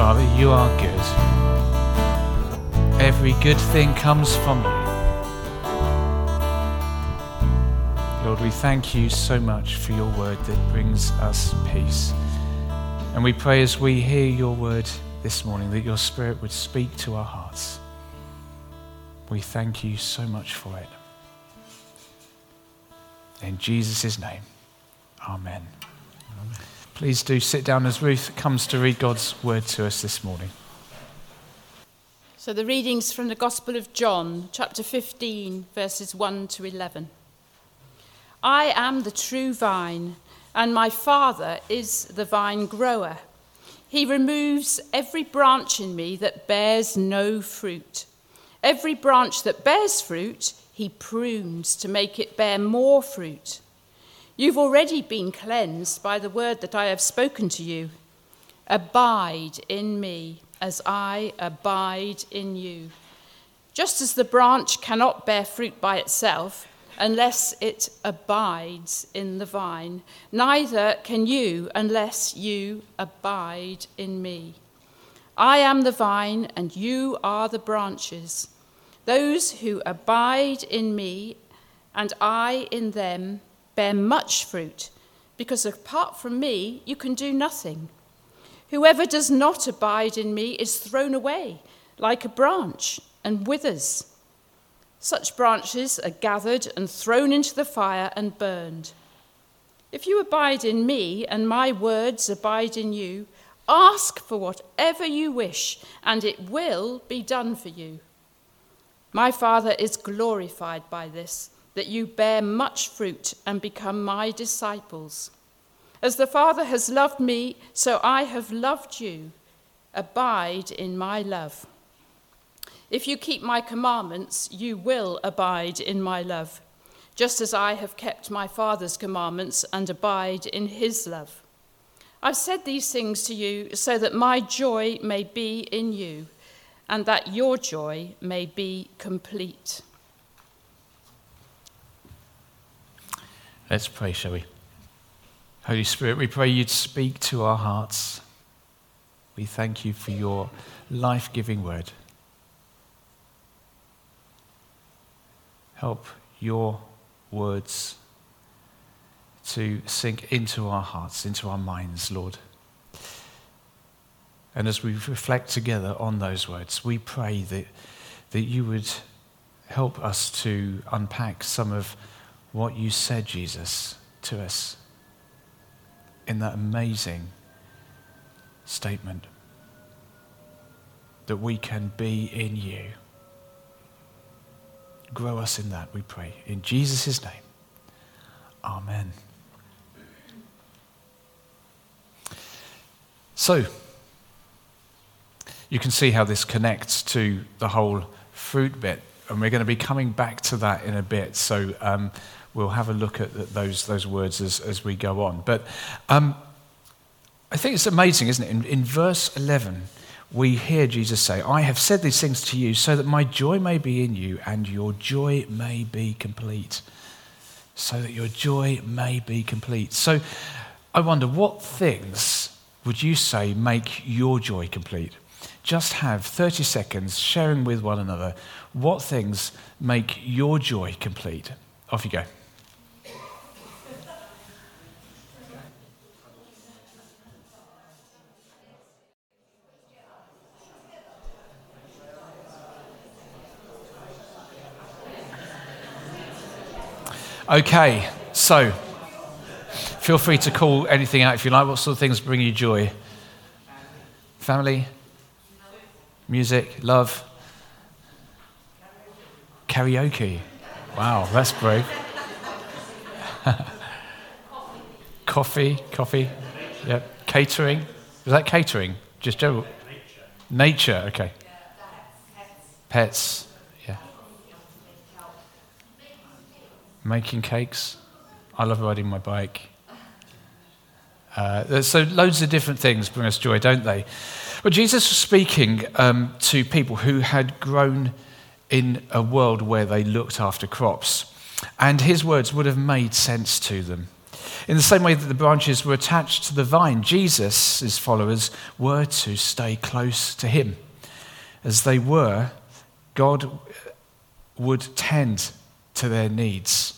Father, you are good. Every good thing comes from you. Lord, we thank you so much for your word that brings us peace. And we pray as we hear your word this morning that your Spirit would speak to our hearts. We thank you so much for it. In Jesus' name, amen. Please do sit down as Ruth comes to read God's word to us this morning. So the readings from the Gospel of John, chapter 15, verses 1 to 11. I am the true vine, and my Father is the vine grower. He removes every branch in me that bears no fruit. Every branch that bears fruit, he prunes to make it bear more fruit. You've already been cleansed by the word that I have spoken to you. Abide in me as I abide in you. Just as the branch cannot bear fruit by itself unless it abides in the vine, neither can you unless you abide in me. I am the vine and you are the branches. Those who abide in me and I in them bear much fruit, because apart from me you can do nothing. Whoever does not abide in me is thrown away like a branch and withers. Such branches are gathered and thrown into the fire and burned. If you abide in me and my words abide in you, ask for whatever you wish, and it will be done for you. My Father is glorified by this, that you bear much fruit and become my disciples. As the Father has loved me, so I have loved you. Abide in my love. If you keep my commandments, you will abide in my love, just as I have kept my Father's commandments and abide in his love. I've said these things to you so that my joy may be in you, and that your joy may be complete. Let's pray, shall we? Holy Spirit, we pray you'd speak to our hearts. We thank you for your life-giving word. Help your words to sink into our hearts, into our minds, Lord. And as we reflect together on those words, we pray that you would help us to unpack some of what you said, Jesus, to us in that amazing statement that we can be in you. Grow us in that, we pray. In Jesus' name, amen. So, you can see how this connects to the whole fruit bit, and we're going to be coming back to that in a bit. So we'll have a look at those words as we go on. But I think it's amazing, isn't it? In verse 11, we hear Jesus say, I have said these things to you so that my joy may be in you and your joy may be complete. So that your joy may be complete. So I wonder, what things would you say make your joy complete? Just have 30 seconds sharing with one another what things make your joy complete. Off you go. Okay, so feel free to call anything out if you like. What sort of things bring you joy? Family? Music? Love? Karaoke? Wow, that's brave. Coffee? Yep. Catering? Is that catering? Just general? Nature, okay. Pets? Yeah. Making cakes? I love riding my bike. So loads of different things bring us joy, don't they? Well, Jesus was speaking to people who had grown in a world where they looked after crops, and his words would have made sense to them. In the same way that the branches were attached to the vine, Jesus' followers were to stay close to him. As they were, God would tend to their needs.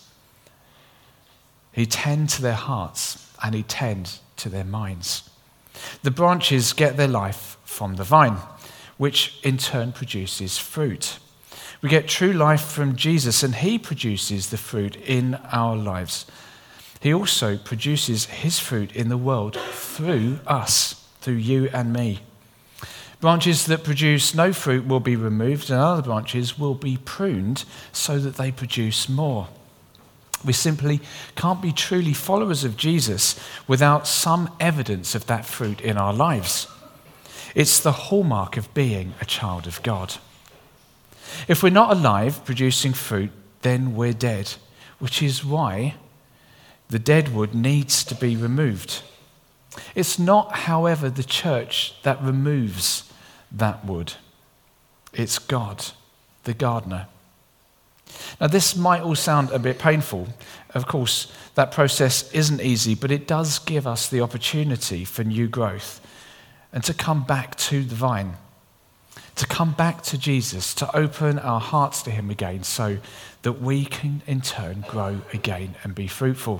He'd tend to their hearts and he'd tend to their minds. The branches get their life from the vine, which in turn produces fruit. We get true life from Jesus, and he produces the fruit in our lives. He also produces his fruit in the world through us, through you and me. Branches that produce no fruit will be removed, and other branches will be pruned so that they produce more. We simply can't be truly followers of Jesus without some evidence of that fruit in our lives. It's the hallmark of being a child of God. If we're not alive producing fruit, then we're dead, which is why the dead wood needs to be removed. It's not, however, the church that removes that wood. It's God, the gardener. Now, this might all sound a bit painful. Of course, that process isn't easy, but it does give us the opportunity for new growth and to come back to the vine, to come back to Jesus, to open our hearts to him again so that we can in turn grow again and be fruitful.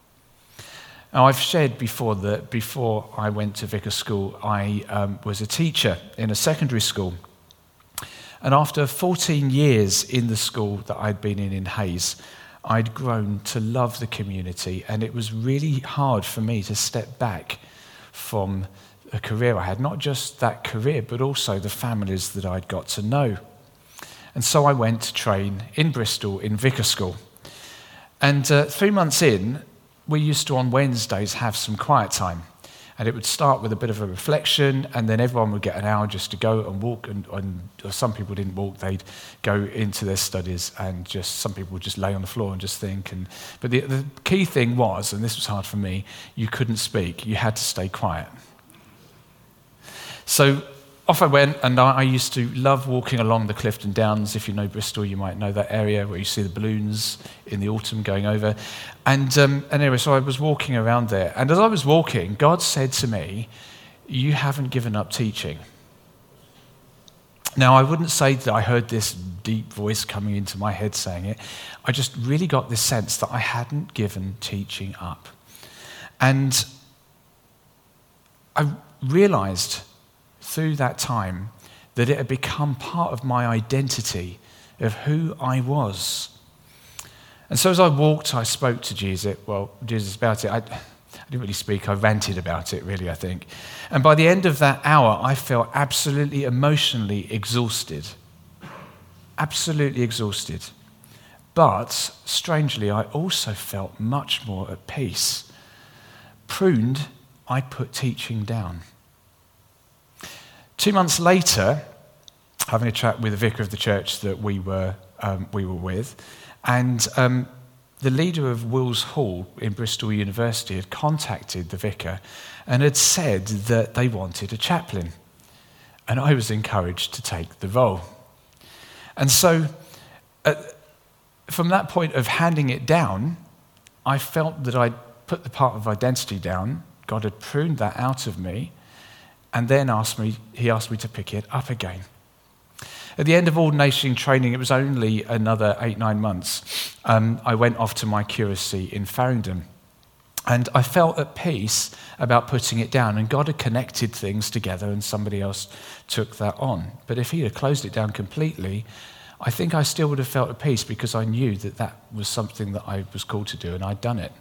Now, I've shared before that before I went to vicar school, I was a teacher in a secondary school. And after 14 years in the school that I'd been in Hayes, I'd grown to love the community, and it was really hard for me to step back from a career I had, not just that career, but also the families that I'd got to know. And so I went to train in Bristol in vicar school. And 3 months in, we used to on Wednesdays have some quiet time. And it would start with a bit of a reflection, and then everyone would get an hour just to go and walk. And some people didn't walk; they'd go into their studies, and just some people would just lay on the floor and just think. But the key thing was, and this was hard for me, you couldn't speak; you had to stay quiet. So off I went, and I used to love walking along the Clifton Downs. If you know Bristol, you might know that area where you see the balloons in the autumn going over. And anyway, so I was walking around there. And as I was walking, God said to me, "You haven't given up teaching." Now, I wouldn't say that I heard this deep voice coming into my head saying it. I just really got this sense that I hadn't given teaching up. And I realized through that time that it had become part of my identity of who I was. And so as I walked, I spoke to Jesus about it. I didn't really speak, I ranted about it really, I think. And by the end of that hour, I felt absolutely emotionally exhausted. Absolutely exhausted. But strangely, I also felt much more at peace. Pruned, I put teaching down. 2 months later, having a chat with the vicar of the church that we were with, and the leader of Wills Hall in Bristol University had contacted the vicar and had said that they wanted a chaplain. And I was encouraged to take the role. And so from that point of handing it down, I felt that I'd put the part of identity down. God had pruned that out of me. And then he asked me to pick it up again. At the end of ordination training, it was only another 8-9 months, I went off to my curacy in Farringdon. And I felt at peace about putting it down. And God had connected things together and somebody else took that on. But if he had closed it down completely, I think I still would have felt at peace because I knew that that was something that I was called to do and I'd done it.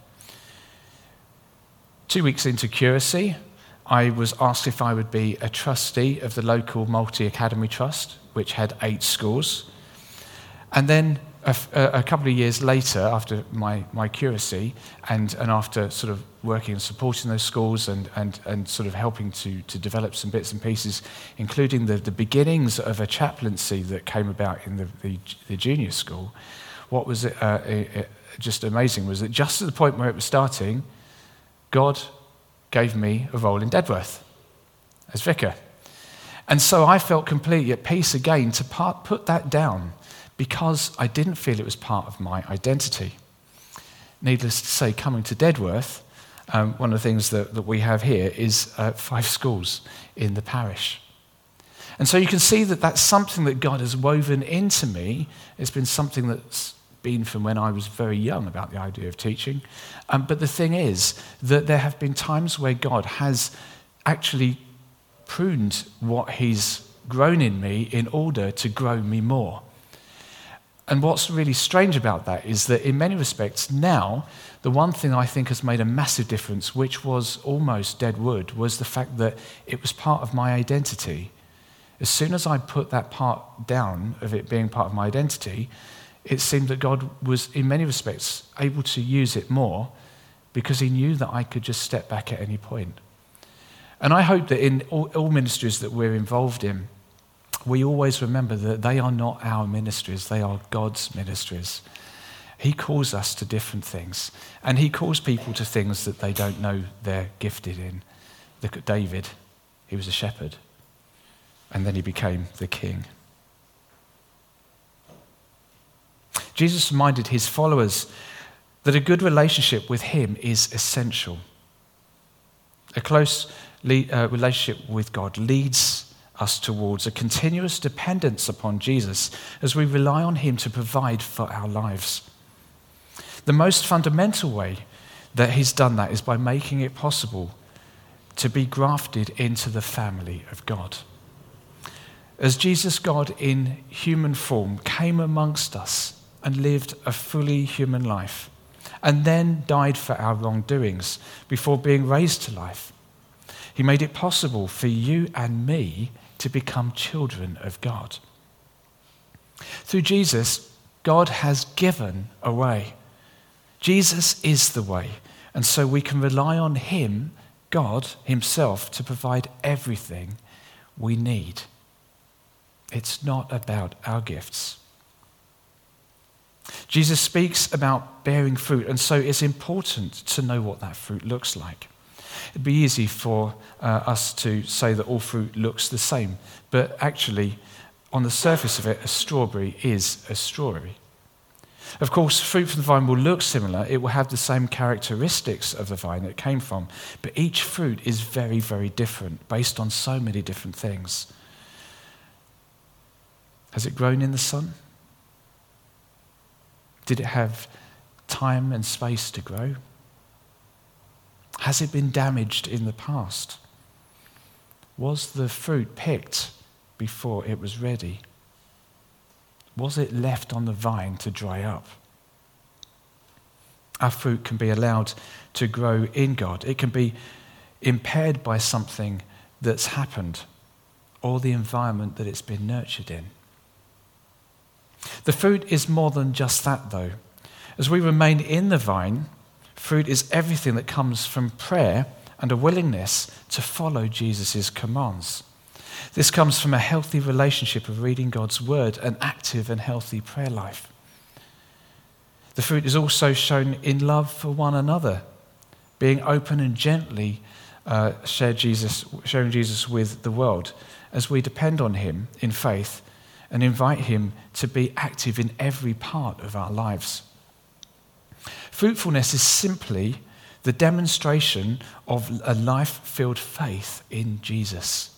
2 weeks into curacy, I was asked if I would be a trustee of the local multi-academy trust, which had 8 schools. And then a couple of years later, after my curacy, and after sort of working and supporting those schools and sort of helping to develop some bits and pieces, including the beginnings of a chaplaincy that came about in the junior school, what was just amazing was that just at the point where it was starting, God gave me a role in Dedworth as vicar. And so I felt completely at peace again to put that down because I didn't feel it was part of my identity. needless to say, coming to Dedworth, one of the things that we have here is 5 schools in the parish. And so you can see that that's something that God has woven into me. It's been something that's been from when I was very young about the idea of teaching. But the thing is that there have been times where God has actually pruned what he's grown in me in order to grow me more. And what's really strange about that is that in many respects now, the one thing I think has made a massive difference, which was almost dead wood, was the fact that it was part of my identity. As soon as I put that part down of it being part of my identity, it seemed that God was, in many respects, able to use it more because he knew that I could just step back at any point. And I hope that in all ministries that we're involved in, we always remember that they are not our ministries, they are God's ministries. He calls us to different things, and he calls people to things that they don't know they're gifted in. Look at David, he was a shepherd, and then he became the king. Jesus reminded his followers that a good relationship with him is essential. A close relationship with God leads us towards a continuous dependence upon Jesus as we rely on him to provide for our lives. The most fundamental way that he's done that is by making it possible to be grafted into the family of God. As Jesus, God in human form, came amongst us and lived a fully human life, and then died for our wrongdoings before being raised to life, he made it possible for you and me to become children of God. Through Jesus, God has given a way. Jesus is the way, and so we can rely on him, God himself, to provide everything we need. It's not about our gifts. Jesus speaks about bearing fruit, and so it's important to know what that fruit looks like. It'd be easy for us to say that all fruit looks the same, but actually, on the surface of it, a strawberry is a strawberry. Of course, fruit from the vine will look similar. It will have the same characteristics of the vine it came from, but each fruit is very, very different, based on so many different things. Has it grown in the sun? Did it have time and space to grow? Has it been damaged in the past? Was the fruit picked before it was ready? Was it left on the vine to dry up? Our fruit can be allowed to grow in God. It can be impaired by something that's happened or the environment that it's been nurtured in. The fruit is more than just that, though. As we remain in the vine, fruit is everything that comes from prayer and a willingness to follow Jesus' commands. This comes from a healthy relationship of reading God's word, an active and healthy prayer life. The fruit is also shown in love for one another, being open and gently sharing Jesus with the world as we depend on him in faith and invite him to be active in every part of our lives. Fruitfulness is simply the demonstration of a life-filled faith in Jesus.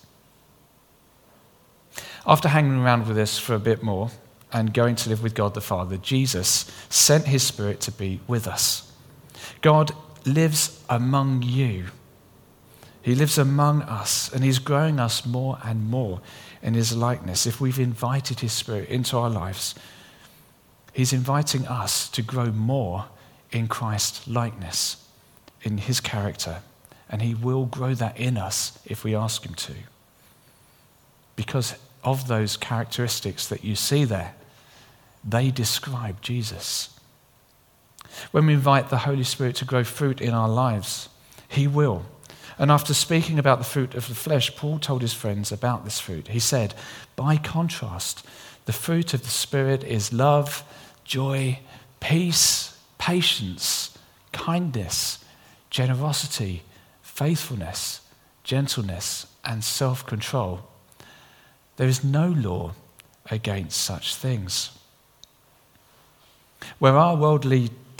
After hanging around with us for a bit more and going to live with God the Father, Jesus sent his Spirit to be with us. God lives among you. He lives among us, and he's growing us more and more in his likeness. If we've invited his Spirit into our lives, he's inviting us to grow more in Christ's likeness, in his character, and he will grow that in us if we ask him to. Because of those characteristics that you see there, they describe Jesus. When we invite the Holy Spirit to grow fruit in our lives, he will. And after speaking about the fruit of the flesh, Paul told his friends about this fruit. He said, by contrast, the fruit of the Spirit is love, joy, peace, patience, kindness, generosity, faithfulness, gentleness, and self-control. There is no law against such things. Where our worldly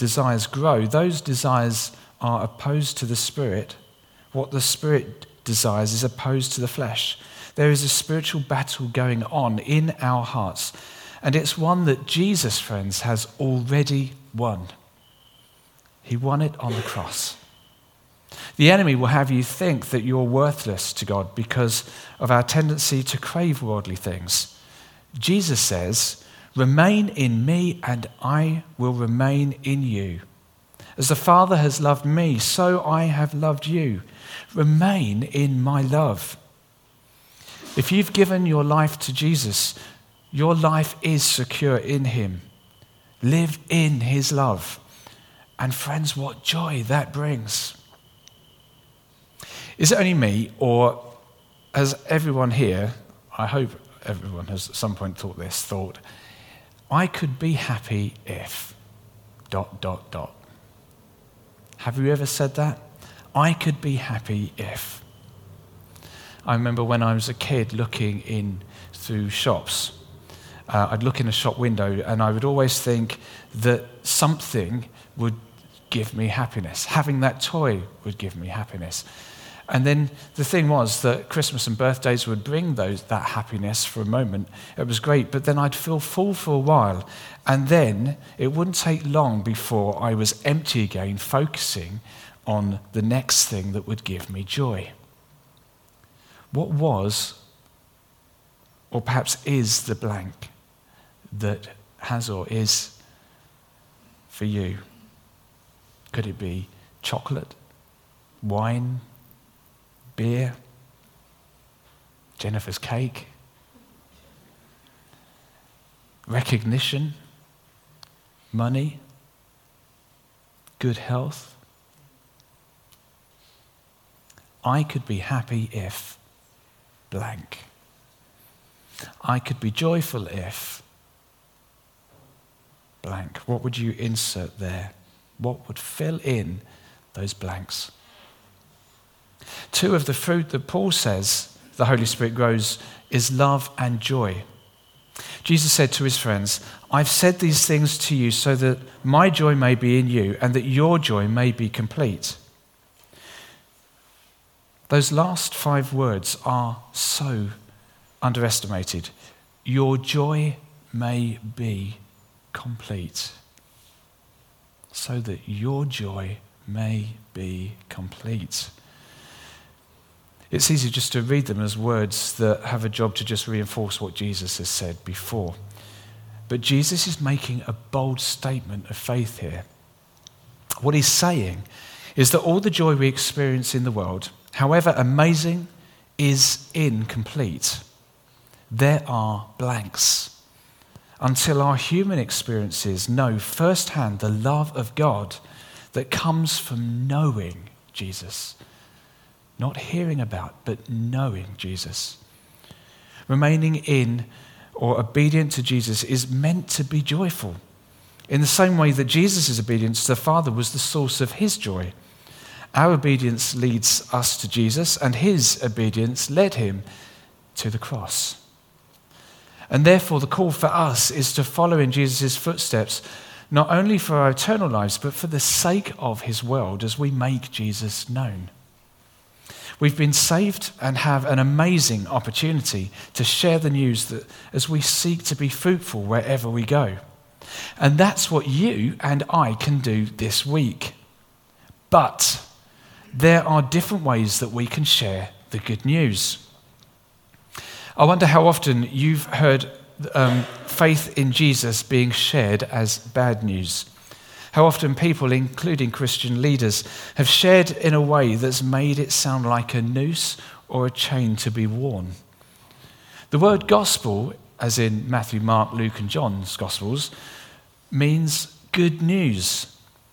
desires grow, those desires are opposed to the Spirit. What the Spirit desires is opposed to the flesh. There is a spiritual battle going on in our hearts, and it's one that Jesus, friends, has already won. He won it on the cross. The enemy will have you think that you're worthless to God because of our tendency to crave worldly things. Jesus says, "Remain in me and I will remain in you. As the Father has loved me, so I have loved you. Remain in my love." If you've given your life to Jesus, your life is secure in him. Live in his love. And friends, what joy that brings. Is it only me, or has everyone here, I hope everyone has at some point thought, I could be happy if... Have you ever said that? I could be happy if. I remember when I was a kid looking in through shops, I'd look in a shop window and I would always think that something would give me happiness. Having that toy would give me happiness. And then the thing was that Christmas and birthdays would bring that happiness for a moment. It was great, but then I'd feel full for a while. And then it wouldn't take long before I was empty again, focusing on the next thing that would give me joy. What was, or perhaps is, the blank that has or is for you? Could it be chocolate, wine, beer, Jennifer's cake, recognition, money, good health? I could be happy if blank. I could be joyful if blank. What would you insert there? What would fill in those blanks? Two of the fruit that Paul says the Holy Spirit grows is love and joy. Jesus said to his friends, "I've said these things to you so that my joy may be in you and that your joy may be complete." Those last 5 words are so underestimated. Your joy may be complete. So that your joy may be complete. It's easy just to read them as words that have a job to just reinforce what Jesus has said before. But Jesus is making a bold statement of faith here. What he's saying is that all the joy we experience in the world, however amazing, is incomplete. There are blanks. Until our human experiences know firsthand the love of God that comes from knowing Jesus. Not hearing about, but knowing Jesus. Remaining in or obedient to Jesus is meant to be joyful. In the same way that Jesus' obedience to the Father was the source of his joy. Our obedience leads us to Jesus, and his obedience led him to the cross. And therefore, the call for us is to follow in Jesus' footsteps, not only for our eternal lives, but for the sake of his world as we make Jesus known. We've been saved and have an amazing opportunity to share the news that as we seek to be fruitful wherever we go. And that's what you and I can do this week. But there are different ways that we can share the good news. I wonder how often you've heard faith in Jesus being shared as bad news. How often people, including Christian leaders, have shared in a way that's made it sound like a noose or a chain to be worn. The word gospel, as in Matthew, Mark, Luke, and John's Gospels, means good news.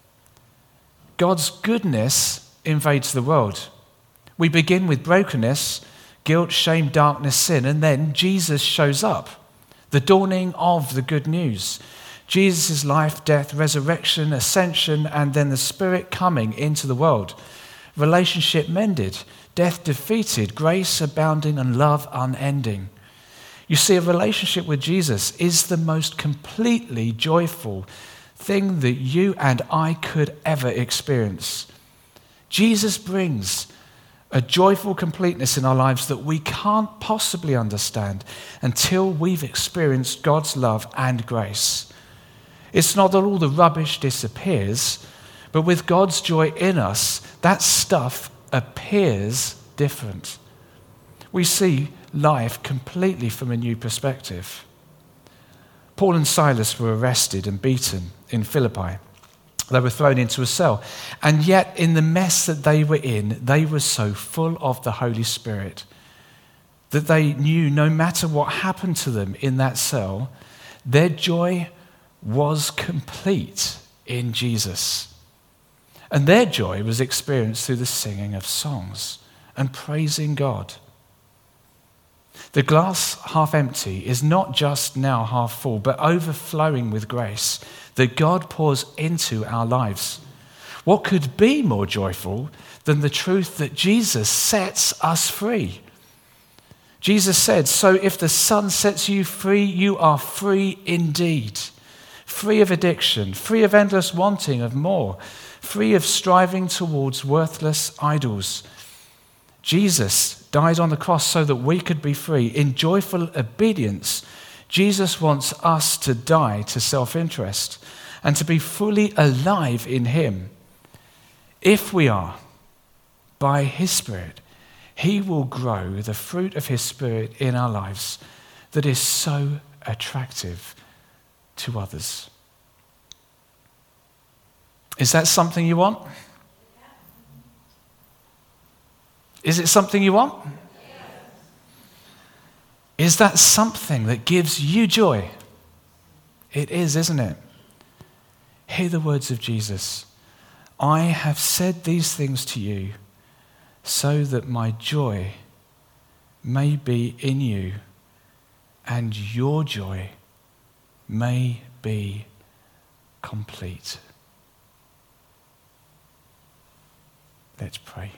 God's goodness invades the world. We begin with brokenness, guilt, shame, darkness, sin, and then Jesus shows up. The dawning of the good news. Jesus' life, death, resurrection, ascension, and then the Spirit coming into the world. Relationship mended, death defeated, grace abounding, and love unending. You see, a relationship with Jesus is the most completely joyful thing that you and I could ever experience. Jesus brings a joyful completeness in our lives that we can't possibly understand until we've experienced God's love and grace. It's not that all the rubbish disappears, but with God's joy in us, that stuff appears different. We see life completely from a new perspective. Paul and Silas were arrested and beaten in Philippi. They were thrown into a cell. And yet, in the mess that they were in, they were so full of the Holy Spirit that they knew no matter what happened to them in that cell, their joy was complete in Jesus. And their joy was experienced through the singing of songs and praising God. The glass half empty is not just now half full, but overflowing with grace that God pours into our lives. What could be more joyful than the truth that Jesus sets us free? Jesus said, "So if the Son sets you free, you are free indeed." Free of addiction, free of endless wanting of more, free of striving towards worthless idols. Jesus died on the cross so that we could be free. In joyful obedience, Jesus wants us to die to self-interest and to be fully alive in him. If we are, by his Spirit, he will grow the fruit of his Spirit in our lives that is so attractive to others. Is that something you want? Is it something you want? Is that something that gives you joy? It is, isn't it? Hear the words of Jesus. "I have said these things to you so that my joy may be in you and your joy may be complete." Let's pray.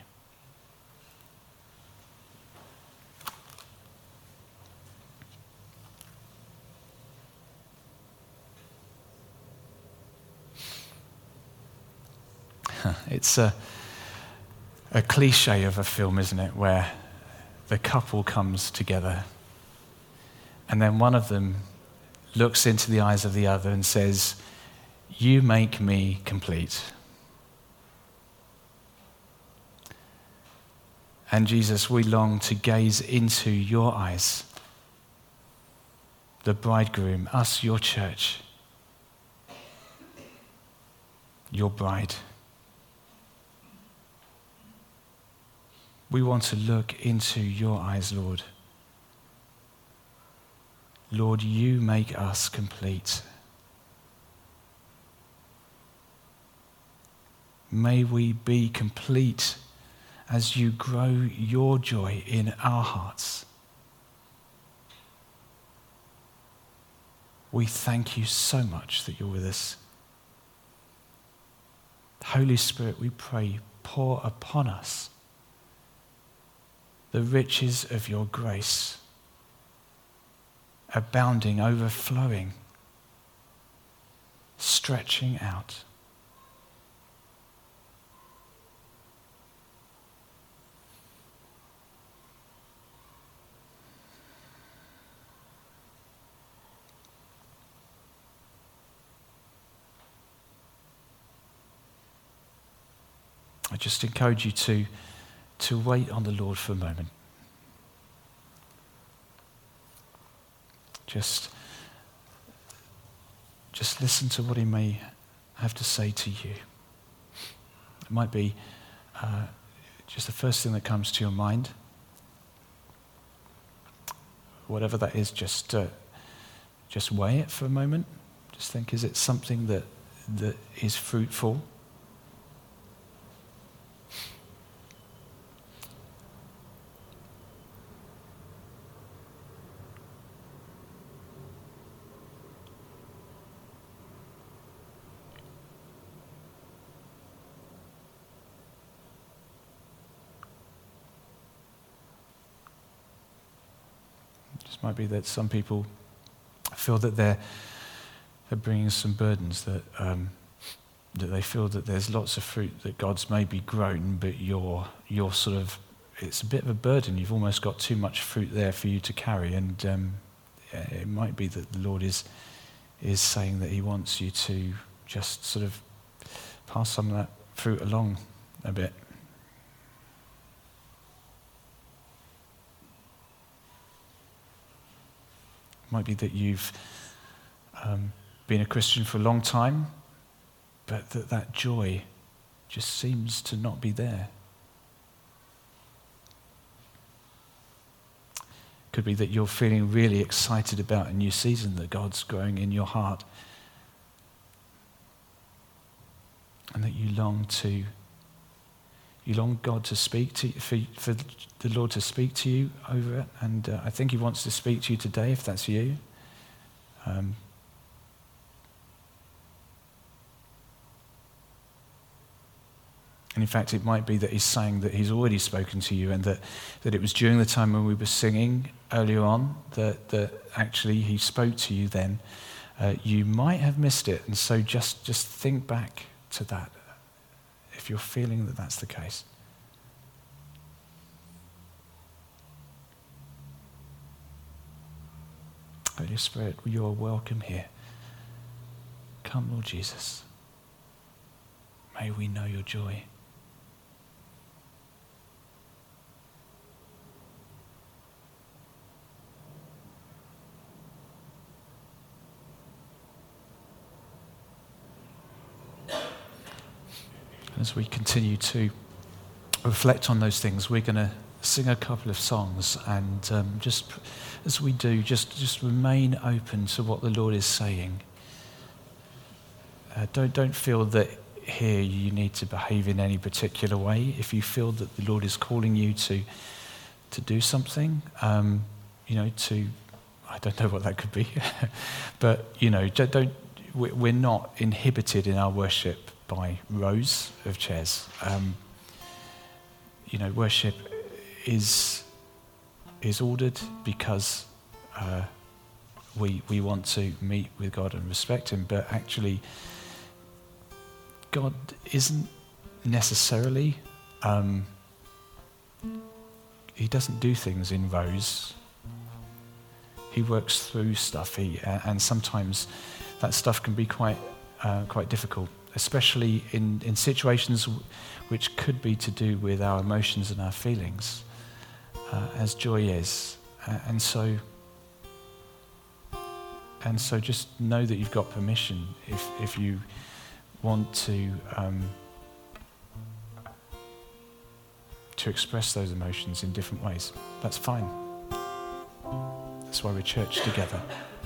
It's a cliche of a film, isn't it, where the couple comes together and then one of them looks into the eyes of the other and says, "You make me complete." And Jesus, we long to gaze into your eyes, the bridegroom, us, your church, your bride. We want to look into your eyes, Lord. Lord, you make us complete. May we be complete as you grow your joy in our hearts. We thank you so much that you're with us. Holy Spirit, we pray, pour upon us the riches of your grace, abounding, overflowing, stretching out. I just encourage you to wait on the Lord for a moment. Just listen to what he may have to say to you. It might be just the first thing that comes to your mind. Whatever that is, just weigh it for a moment. Just think, is it something that is fruitful? It might be that some people feel that they're are bringing some burdens that that they feel that there's lots of fruit that God's maybe grown, but you're sort of, it's a bit of a burden. You've almost got too much fruit there for you to carry, and it might be that the Lord is saying that he wants you to just sort of pass some of that fruit along a bit. It might be that you've been a Christian for a long time, but that joy just seems to not be there. Could be that you're feeling really excited about a new season that God's growing in your heart, and that you long God to speak to you, for the Lord to speak to you over it. And I think he wants to speak to you today, if that's you. And in fact, it might be that he's saying that he's already spoken to you, and that it was during the time when we were singing earlier on that actually he spoke to you then. You might have missed it, and so just think back to that if you're feeling that that's the case. Holy Spirit, you are welcome here. Come, Lord Jesus. May we know your joy. As we continue to reflect on those things, we're going to sing a couple of songs, and just as we do, just remain open to what the Lord is saying. Don't feel that here you need to behave in any particular way. If you feel that the Lord is calling you to do something, I don't know what that could be, but we're not inhibited in our worship by rows of chairs. Worship is ordered because we want to meet with God and respect him, but actually God isn't necessarily, he doesn't do things in rows. He works through stuff, and sometimes that stuff can be quite difficult, especially in situations which could be to do with our emotions and our feelings, as joy is. And so just know that you've got permission if you want to express those emotions in different ways. That's fine. That's why we're church together.